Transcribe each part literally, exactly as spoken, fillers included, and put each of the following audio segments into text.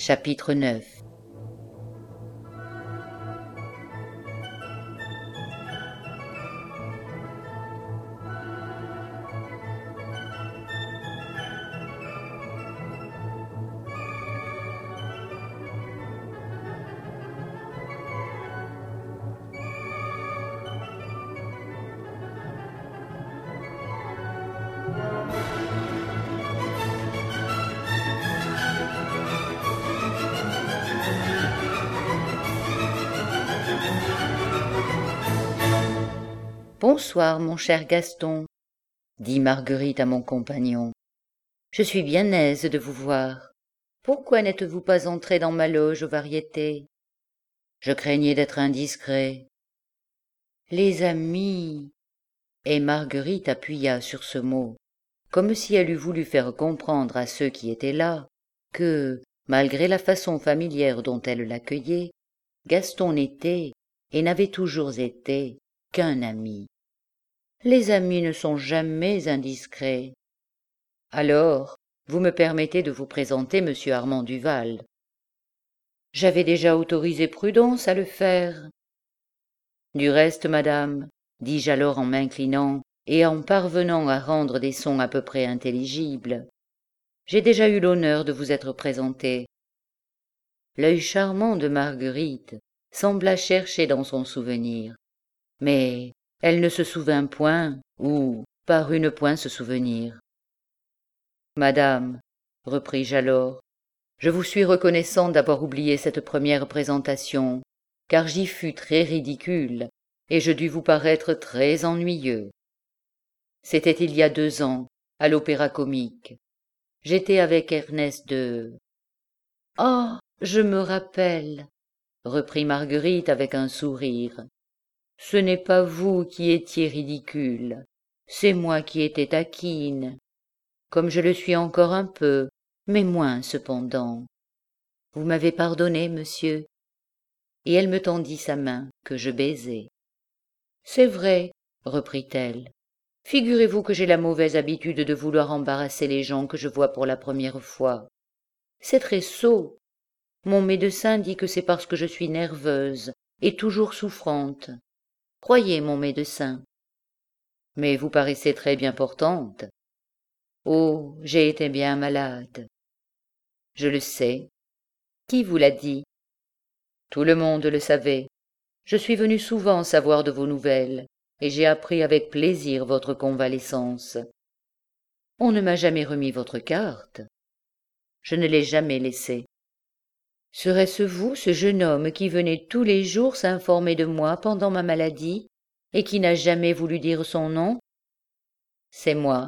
Chapitre neuf. Bonsoir, mon cher Gaston, dit Marguerite à mon compagnon. Je suis bien aise de vous voir. Pourquoi n'êtes-vous pas entré dans ma loge aux Variétés? Je craignais d'être indiscret. Les amis. Et Marguerite appuya sur ce mot, comme si elle eût voulu faire comprendre à ceux qui étaient là que, malgré la façon familière dont elle l'accueillait, Gaston n'était, et n'avait toujours été, qu'un ami. Les amis ne sont jamais indiscrets. Alors, vous me permettez de vous présenter monsieur Armand Duval. J'avais déjà autorisé Prudence à le faire. Du reste, madame, dis-je alors en m'inclinant et en parvenant à rendre des sons à peu près intelligibles, j'ai déjà eu l'honneur de vous être présenté. L'œil charmant de Marguerite sembla chercher dans son souvenir, mais elle ne se souvint point, ou parut ne point se souvenir. Madame, repris-je alors, je vous suis reconnaissant d'avoir oublié cette première présentation, car j'y fus très ridicule, et je dus vous paraître très ennuyeux. C'était il y a deux ans, à l'Opéra-Comique. J'étais avec Ernest de... « Oh, je me rappelle, reprit Marguerite avec un sourire. Ce n'est pas vous qui étiez ridicule, c'est moi qui étais taquine, comme je le suis encore un peu, mais moins cependant. Vous m'avez pardonné, monsieur. Et elle me tendit sa main, que je baisai. C'est vrai, reprit-elle. Figurez-vous que j'ai la mauvaise habitude de vouloir embarrasser les gens que je vois pour la première fois. C'est très sot. Mon médecin dit que c'est parce que je suis nerveuse et toujours souffrante. Croyez mon médecin. Mais vous paraissez très bien portante. Oh, j'ai été bien malade. Je le sais. Qui vous l'a dit? Tout le monde le savait. Je suis venu souvent savoir de vos nouvelles, et j'ai appris avec plaisir votre convalescence. On ne m'a jamais remis votre carte. Je ne l'ai jamais laissée. Serait-ce vous, ce jeune homme qui venait tous les jours s'informer de moi pendant ma maladie, et qui n'a jamais voulu dire son nom? C'est moi.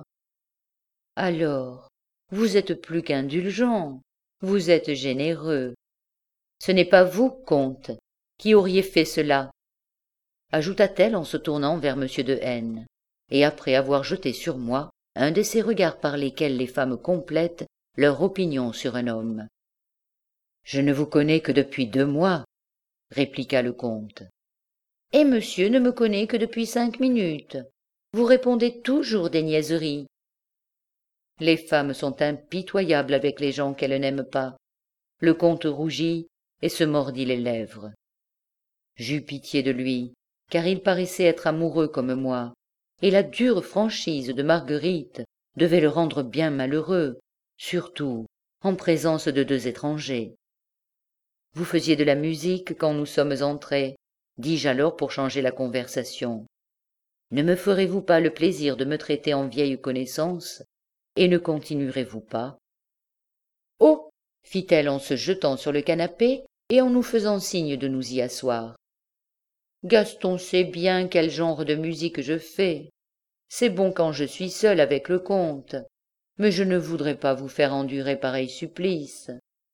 Alors, vous êtes plus qu'indulgent, vous êtes généreux. Ce n'est pas vous, comte, qui auriez fait cela, ajouta-t-elle en se tournant vers monsieur de N, et après avoir jeté sur moi un de ces regards par lesquels les femmes complètent leur opinion sur un homme. Je ne vous connais que depuis deux mois, répliqua le comte. Et monsieur ne me connaît que depuis cinq minutes. Vous répondez toujours des niaiseries. Les femmes sont impitoyables avec les gens qu'elles n'aiment pas. Le comte rougit et se mordit les lèvres. J'eus pitié de lui, car il paraissait être amoureux comme moi, et la dure franchise de Marguerite devait le rendre bien malheureux, surtout en présence de deux étrangers. Vous faisiez de la musique quand nous sommes entrés, dis-je alors pour changer la conversation. Ne me ferez-vous pas le plaisir de me traiter en vieille connaissance, et ne continuerez-vous pas? Oh, fit-elle en se jetant sur le canapé et en nous faisant signe de nous y asseoir. Gaston sait bien quel genre de musique je fais. C'est bon quand je suis seule avec le comte, mais je ne voudrais pas vous faire endurer pareil supplice.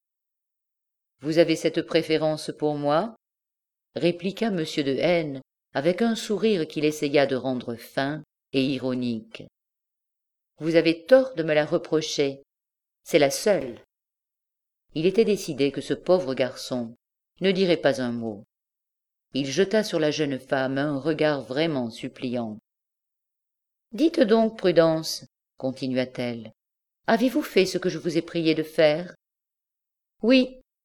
Vous avez cette préférence pour moi? Répliqua monsieur de N avec un sourire qu'il essaya de rendre fin et ironique. Vous avez tort de me la reprocher, c'est la seule. Il était décidé que ce pauvre garçon ne dirait pas un mot. Il jeta sur la jeune femme un regard vraiment suppliant. Dites donc, Prudence, continua-t-elle, avez-vous fait ce que je vous ai prié de faire? Oui,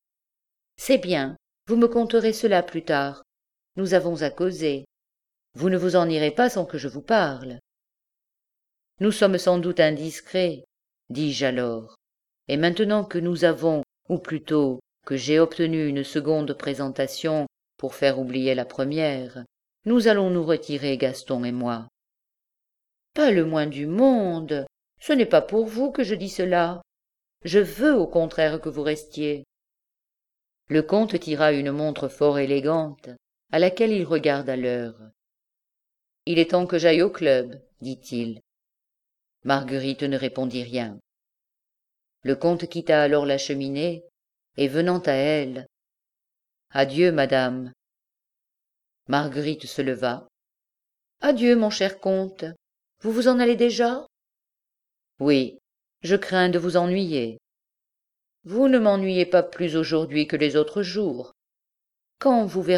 C'est bien, vous me conterez cela plus tard. Nous avons à causer. Vous ne vous en irez pas sans que je vous parle. Nous sommes sans doute indiscrets, dis-je alors, et maintenant que nous avons, ou plutôt que j'ai obtenu une seconde présentation pour faire oublier la première, nous allons nous retirer, Gaston et moi. Pas le moins du monde. Ce n'est pas pour vous que je dis cela. Je veux au contraire que vous restiez. Le comte tira une montre fort élégante, à laquelle il regarda l'heure. Il est temps que j'aille au club, dit-il. Marguerite ne répondit rien. Le comte quitta alors la cheminée, et venant à elle, « Adieu, madame. » Marguerite se leva. « Adieu, mon cher comte. Vous vous en allez déjà ? » « Oui, je crains de vous ennuyer. » « Vous ne m'ennuyez pas plus aujourd'hui que les autres jours. Quand vous verra-t-on ? » ?»«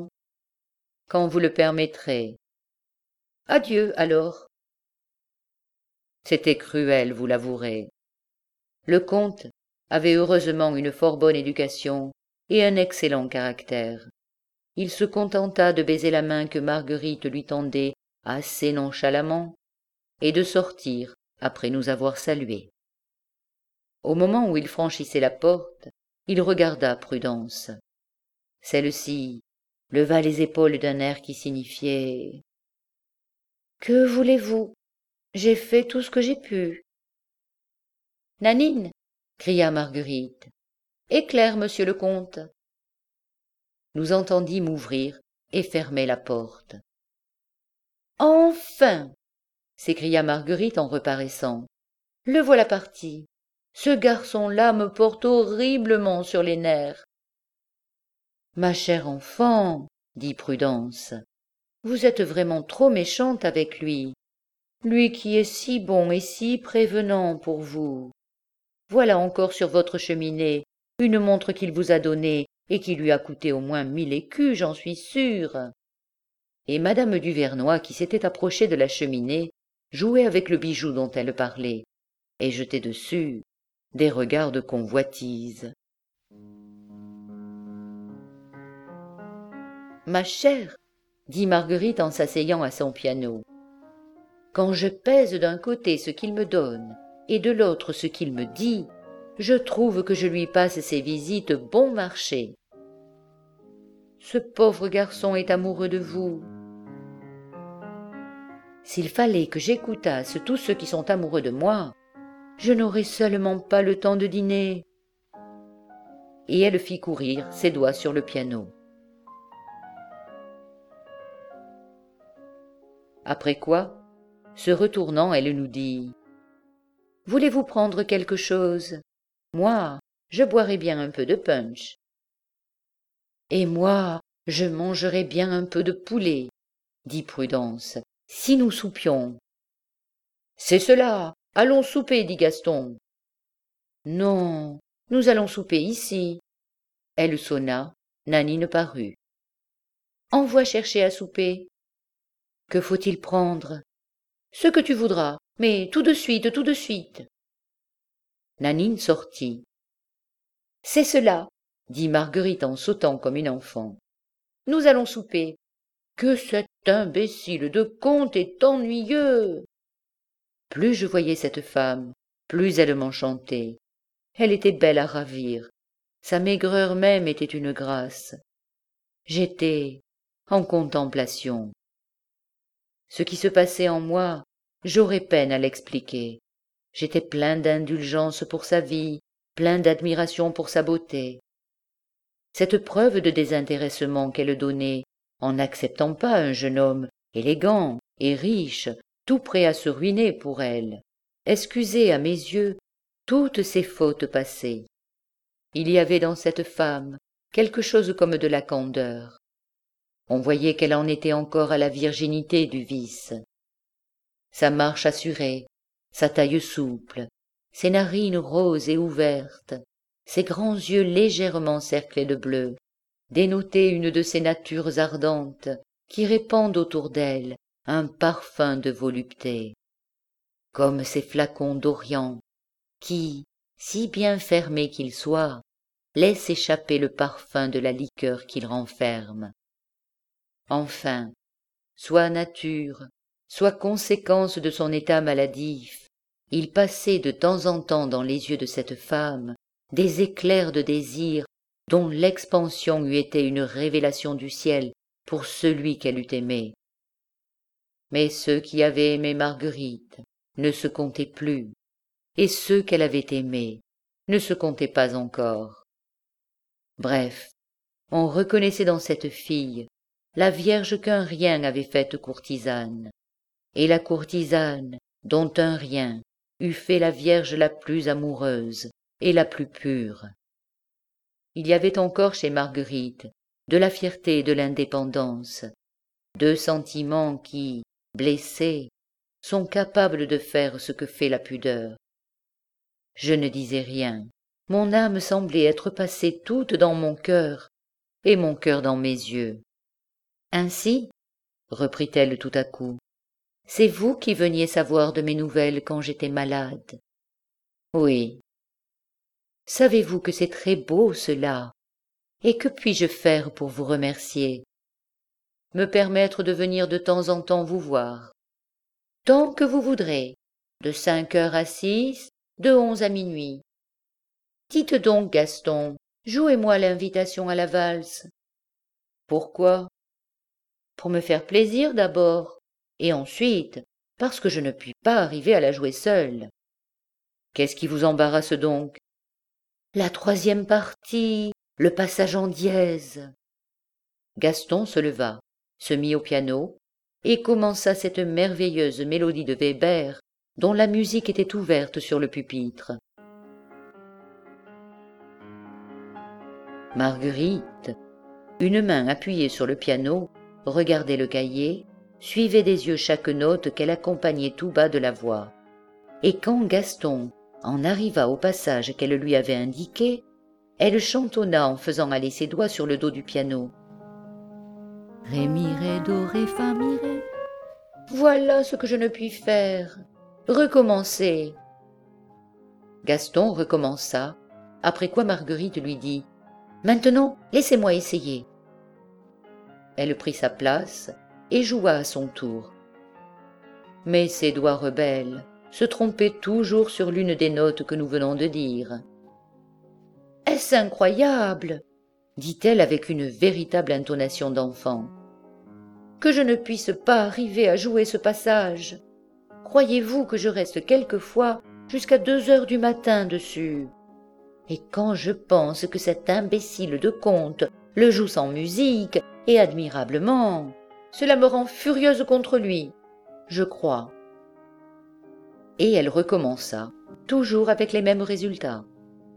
Quand vous le permettrez. » « Adieu, alors. » C'était cruel, vous l'avouerez. Le comte avait heureusement une fort bonne éducation et un excellent caractère. Il se contenta de baiser la main que Marguerite lui tendait assez nonchalamment et de sortir après nous avoir salués. Au moment où il franchissait la porte, il regarda Prudence. Celle-ci leva les épaules d'un air qui signifiait « Que voulez-vous ? J'ai fait tout ce que j'ai pu. »« Nanine !» cria Marguerite. « Éclaire, monsieur le comte. » Nous entendîmes ouvrir et fermer la porte. « Enfin !» s'écria Marguerite en reparaissant. « Le voilà parti. Ce garçon-là me porte horriblement sur les nerfs. »« Ma chère enfant, » dit Prudence, « vous êtes vraiment trop méchante avec lui, lui qui est si bon et si prévenant pour vous. Voilà encore sur votre cheminée une montre qu'il vous a donnée et qui lui a coûté au moins mille écus, j'en suis sûre. » Et madame Duvernoy, qui s'était approchée de la cheminée, jouait avec le bijou dont elle parlait, et jetait dessus des regards de convoitise. « Ma chère, » dit Marguerite en s'asseyant à son piano, « quand je pèse d'un côté ce qu'il me donne et de l'autre ce qu'il me dit, je trouve que je lui passe ses visites bon marché. Ce pauvre garçon est amoureux de vous. S'il fallait que j'écoutasse tous ceux qui sont amoureux de moi, je n'aurais seulement pas le temps de dîner. » Et elle fit courir ses doigts sur le piano. Après quoi, se retournant, elle nous dit « Voulez-vous prendre quelque chose ? Moi, je boirai bien un peu de punch. »« Et moi, je mangerai bien un peu de poulet, » dit Prudence, « si nous soupions. »« C'est cela, allons souper, dit Gaston. »« Non, nous allons souper ici. » Elle sonna, Nanine parut. « Envoie chercher à souper. »« Que faut-il prendre ? » ?»« Ce que tu voudras, mais tout de suite, tout de suite. » Nanine sortit. « C'est cela, » dit Marguerite en sautant comme une enfant. « Nous allons souper. Que cet imbécile de comte est ennuyeux !» Plus je voyais cette femme, plus elle m'enchantait. Elle était belle à ravir. Sa maigreur même était une grâce. J'étais en contemplation. Ce qui se passait en moi, j'aurais peine à l'expliquer. J'étais plein d'indulgence pour sa vie, plein d'admiration pour sa beauté. Cette preuve de désintéressement qu'elle donnait, en n'acceptant pas un jeune homme élégant et riche, tout prêt à se ruiner pour elle, excusait à mes yeux toutes ses fautes passées. Il y avait dans cette femme quelque chose comme de la candeur. On voyait qu'elle en était encore à la virginité du vice. Sa marche assurée, sa taille souple, ses narines roses et ouvertes, ses grands yeux légèrement cerclés de bleu, dénotaient une de ces natures ardentes qui répandent autour d'elles un parfum de volupté, comme ces flacons d'Orient qui, si bien fermés qu'ils soient, laisse échapper le parfum de la liqueur qu'il renferme. Enfin, soit nature, soit conséquence de son état maladif, il passait de temps en temps dans les yeux de cette femme des éclairs de désir dont l'expansion eût été une révélation du ciel pour celui qu'elle eût aimé. Mais ceux qui avaient aimé Marguerite ne se comptaient plus, et ceux qu'elle avait aimés ne se comptaient pas encore. Bref, on reconnaissait dans cette fille la vierge qu'un rien avait faite courtisane, et la courtisane dont un rien eût fait la vierge la plus amoureuse et la plus pure. Il y avait encore chez Marguerite de la fierté et de l'indépendance, deux sentiments qui, blessés, sont capables de faire ce que fait la pudeur. Je ne disais rien, mon âme semblait être passée toute dans mon cœur, et mon cœur dans mes yeux. Ainsi, reprit-elle tout à coup, c'est vous qui veniez savoir de mes nouvelles quand j'étais malade. Oui. Savez-vous que c'est très beau cela, et que puis-je faire pour vous remercier? Me permettre de venir de temps en temps vous voir. Tant que vous voudrez, de cinq heures à six, de onze à minuit. Dites donc, Gaston, jouez-moi l'invitation à la valse. Pourquoi? Pour me faire plaisir d'abord, et ensuite parce que je ne puis pas arriver à la jouer seule. Qu'est-ce qui vous embarrasse donc? La troisième partie, le passage en dièse. Gaston se leva, se mit au piano, et commença cette merveilleuse mélodie de Weber, dont la musique était ouverte sur le pupitre. Marguerite, une main appuyée sur le piano, regardait le cahier, suivait des yeux chaque note qu'elle accompagnait tout bas de la voix. Et quand Gaston en arriva au passage qu'elle lui avait indiqué, elle chantonna en faisant aller ses doigts sur le dos du piano. Ré, mi, ré, do, ré, fa, mi, ré. Voilà ce que je ne puis faire. Recommencez. Gaston recommença, après quoi Marguerite lui dit « Maintenant, laissez-moi essayer. » Elle prit sa place et joua à son tour. Mais ses doigts rebelles se trompaient toujours sur l'une des notes que nous venons de dire. « Est-ce incroyable ?» dit-elle avec une véritable intonation d'enfant. « Que je ne puisse pas arriver à jouer ce passage. Croyez-vous que je reste quelquefois jusqu'à deux heures du matin dessus? Et quand je pense que cet imbécile de comte le joue sans musique et admirablement, cela me rend furieuse contre lui, je crois. » Et elle recommença, toujours avec les mêmes résultats.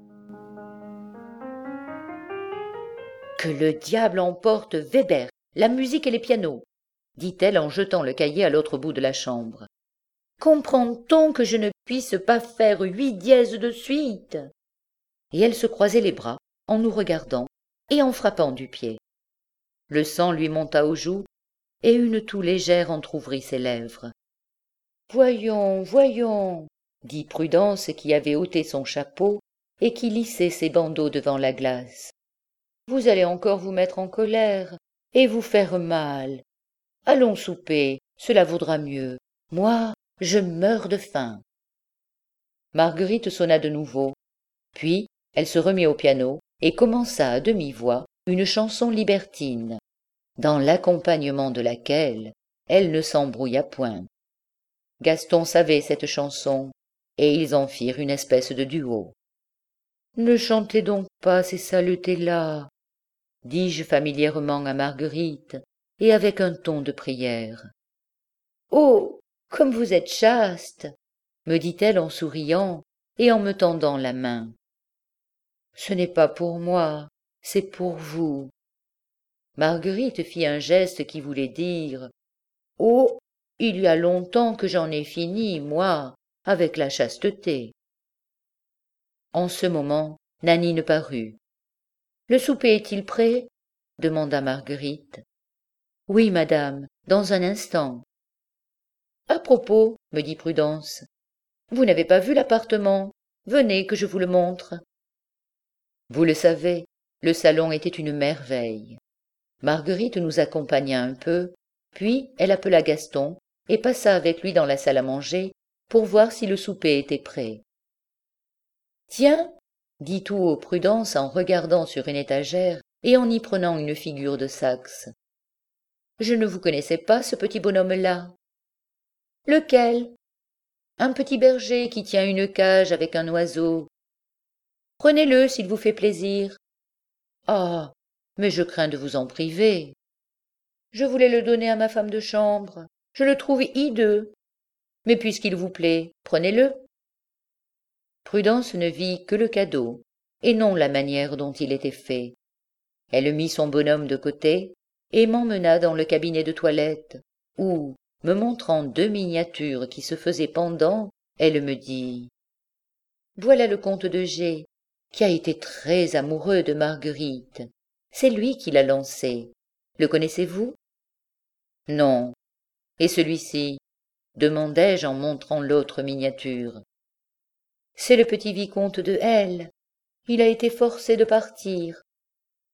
« Que le diable emporte Weber, la musique et les pianos, » dit-elle en jetant le cahier à l'autre bout de la chambre. « Comprend-on que je ne puisse pas faire huit dièses de suite? » Et elle se croisait les bras en nous regardant et en frappant du pied. Le sang lui monta aux joues et une toux légère entr'ouvrit ses lèvres. « Voyons, voyons, » dit Prudence qui avait ôté son chapeau et qui lissait ses bandeaux devant la glace. « Vous allez encore vous mettre en colère et vous faire mal. Allons souper, cela vaudra mieux. Moi, je meurs de faim. » Marguerite sonna de nouveau, puis elle se remit au piano et commença à demi-voix une chanson libertine, dans l'accompagnement de laquelle elle ne s'embrouilla point. Gaston savait cette chanson, et ils en firent une espèce de duo. « Ne chantez donc pas ces saletés-là, » dis-je familièrement à Marguerite, et avec un ton de prière. « Oh, comme vous êtes chaste !» me dit-elle en souriant et en me tendant la main. « Ce n'est pas pour moi, c'est pour vous. » Marguerite fit un geste qui voulait dire « Oh, il y a longtemps que j'en ai fini, moi, avec la chasteté. » En ce moment, Nanine parut. « Le souper est-il prêt ?» demanda Marguerite. « Oui, madame, dans un instant. »« À propos, » me dit Prudence, « vous n'avez pas vu l'appartement. Venez que je vous le montre. » Vous le savez, le salon était une merveille. Marguerite nous accompagna un peu, puis elle appela Gaston et passa avec lui dans la salle à manger pour voir si le souper était prêt. « Tiens » dit tout haut Prudence en regardant sur une étagère et en y prenant une figure de Saxe. « Je ne vous connaissais pas, ce petit bonhomme-là. »« Lequel ?»« Un petit berger qui tient une cage avec un oiseau. Prenez-le s'il vous fait plaisir. »« Ah, mais je crains de vous en priver. »« Je voulais le donner à ma femme de chambre. Je le trouve hideux. Mais puisqu'il vous plaît, prenez-le. » Prudence ne vit que le cadeau, et non la manière dont il était fait. Elle mit son bonhomme de côté et m'emmena dans le cabinet de toilette, où, me montrant deux miniatures qui se faisaient pendant, elle me dit « Voilà le comte de G, qui a été très amoureux de Marguerite. C'est lui qui l'a lancé. Le connaissez-vous » ?»« Non. Et celui-ci » demandai-je en montrant l'autre miniature. « C'est le petit vicomte de L. Il a été forcé de partir. »« Pourquoi ?»«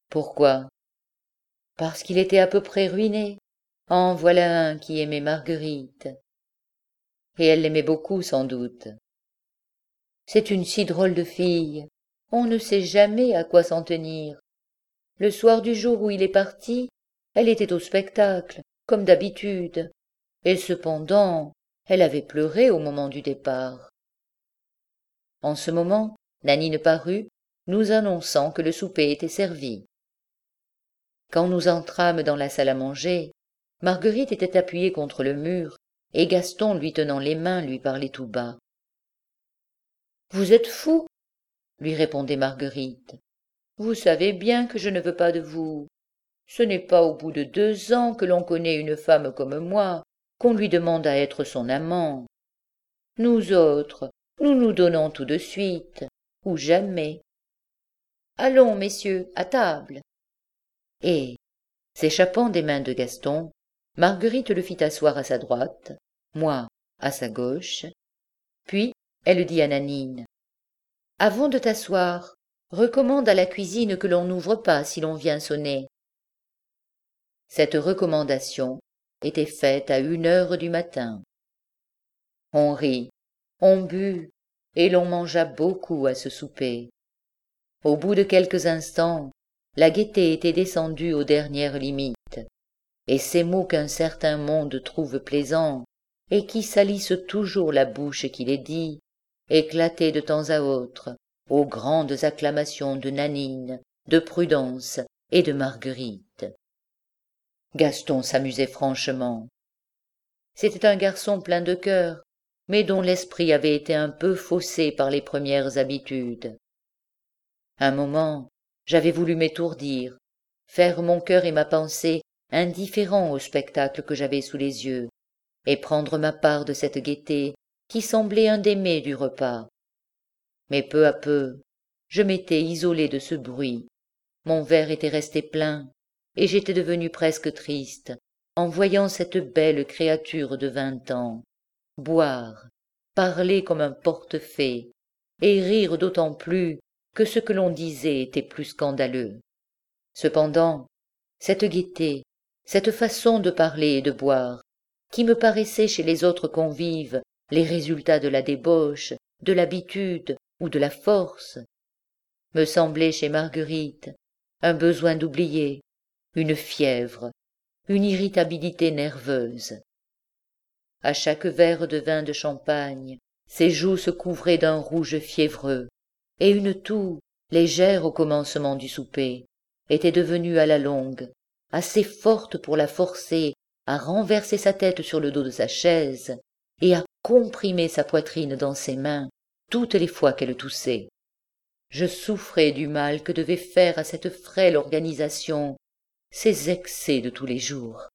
Parce qu'il était à peu près ruiné. En voilà un qui aimait Marguerite. » « Et elle l'aimait beaucoup, sans doute. »« C'est une si drôle de fille. On ne sait jamais à quoi s'en tenir. Le soir du jour où il est parti, elle était au spectacle, comme d'habitude, et cependant, elle avait pleuré au moment du départ. » En ce moment, Nanine parut, nous annonçant que le souper était servi. Quand nous entrâmes dans la salle à manger, Marguerite était appuyée contre le mur, et Gaston, lui tenant les mains, lui parlait tout bas. « Vous êtes fou » lui répondait Marguerite. « Vous savez bien que je ne veux pas de vous. Ce n'est pas au bout de deux ans que l'on connaît une femme comme moi, qu'on lui demande à être son amant. Nous autres, nous nous donnons tout de suite, ou jamais. Allons, messieurs, à table. » Et, s'échappant des mains de Gaston, Marguerite le fit asseoir à sa droite, moi à sa gauche, puis elle dit à Nanine, « Avant de t'asseoir, recommande à la cuisine que l'on n'ouvre pas si l'on vient sonner. » Cette recommandation était faite à une heure du matin. On rit, on but, et l'on mangea beaucoup à ce souper. Au bout de quelques instants, la gaieté était descendue aux dernières limites, et ces mots qu'un certain monde trouve plaisants, et qui salissent toujours la bouche qui les dit, éclataient de temps à autre aux grandes acclamations de Nanine, de Prudence et de Marguerite. Gaston s'amusait franchement. C'était un garçon plein de cœur, mais dont l'esprit avait été un peu faussé par les premières habitudes. Un moment, j'avais voulu m'étourdir, faire mon cœur et ma pensée indifférents au spectacle que j'avais sous les yeux, et prendre ma part de cette gaieté qui semblait un des mets du repas. Mais peu à peu, je m'étais isolé de ce bruit, mon verre était resté plein, et j'étais devenu presque triste, en voyant cette belle créature de vingt ans, boire, parler comme un portefaix, et rire d'autant plus que ce que l'on disait était plus scandaleux. Cependant, cette gaieté, cette façon de parler et de boire, qui me paraissait chez les autres convives les résultats de la débauche, de l'habitude ou de la force, me semblait chez Marguerite un besoin d'oublier, une fièvre, une irritabilité nerveuse. À chaque verre de vin de champagne, ses joues se couvraient d'un rouge fiévreux, et une toux, légère au commencement du souper, était devenue à la longue assez forte pour la forcer à renverser sa tête sur le dos de sa chaise et à comprimer sa poitrine dans ses mains toutes les fois qu'elle toussait. Je souffrais du mal que devait faire à cette frêle organisation ces excès de tous les jours.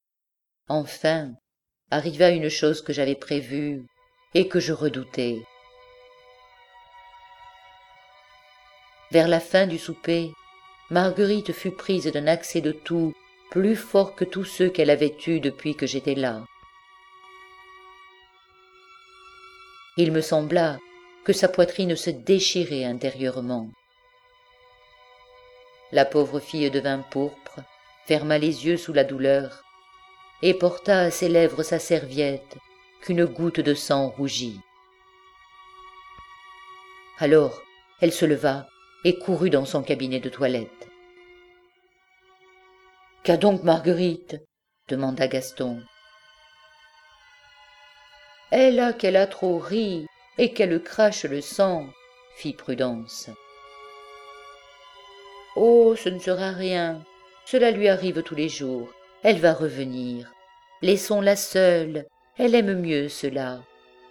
Enfin, arriva une chose que j'avais prévue et que je redoutais. Vers la fin du souper, Marguerite fut prise d'un accès de toux plus fort que tous ceux qu'elle avait eus depuis que j'étais là. Il me sembla que sa poitrine se déchirait intérieurement. La pauvre fille devint pourpre, ferma les yeux sous la douleur, et porta à ses lèvres sa serviette, qu'une goutte de sang rougit. Alors elle se leva et courut dans son cabinet de toilette. « Qu'a donc Marguerite ?» demanda Gaston. « Elle a qu'elle a trop ri et qu'elle crache le sang, » fit Prudence. « Oh, ce ne sera rien, cela lui arrive tous les jours, elle va revenir. Laissons-la seule, elle aime mieux cela. »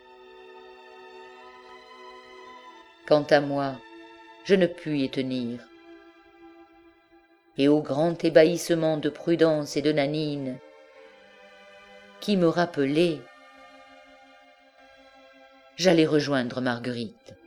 Quant à moi, je ne pus y tenir. Et au grand ébahissement de Prudence et de Nanine, qui me rappelait, j'allai rejoindre Marguerite.